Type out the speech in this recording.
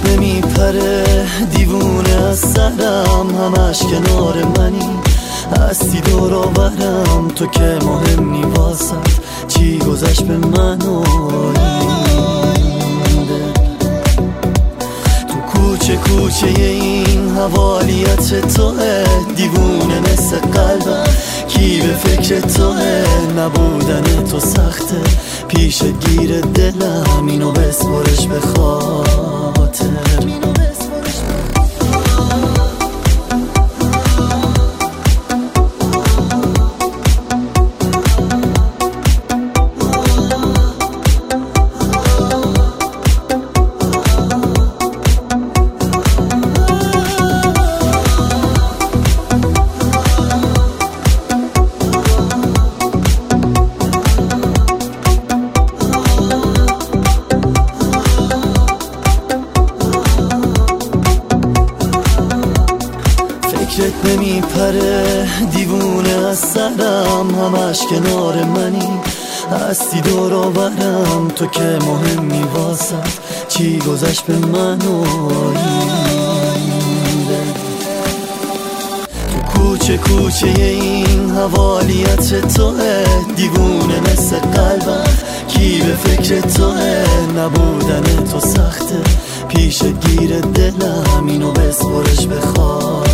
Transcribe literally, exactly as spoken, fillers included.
نمیپره دیوونه از سرم، همش کنار منی هستی دور و برم، تو که مهم نی واسط چی گذشت به من و آینده. تو کوچه کوچه این حوالیت توه، دیوونه مثل قلبم کی به فکر توه، نبودن تو سخته پیش گیر دلم، اینو بسپرش به خاطر. فکرت نمیپره دیوونه از سرم، همش کنار منی هستی دور و برم، تو که مهم نی واسط چی گذشت به من و آینده. تو کوچه کوچه این حوالیت توه، دیوونه مثل قلبم کی به فکر توه، نبودن تو سخته پیش گیر دلم، اینو بسپرش به خاطر.